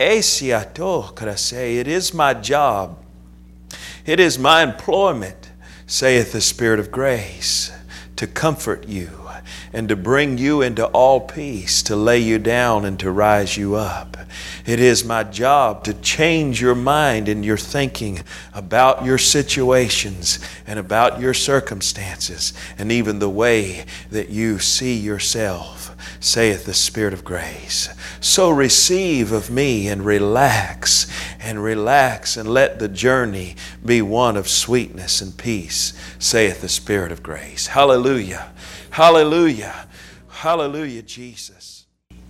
Esiato krase. It is my job. It is my employment, saith the Spirit of grace, to comfort you and to bring you into all peace, to lay you down and to rise you up. It is my job to change your mind and your thinking about your situations and about your circumstances and even the way that you see yourself, saith the Spirit of grace. So receive of me and relax and let the journey be one of sweetness and peace, saith the Spirit of grace. Hallelujah. Hallelujah. Hallelujah, Jesus.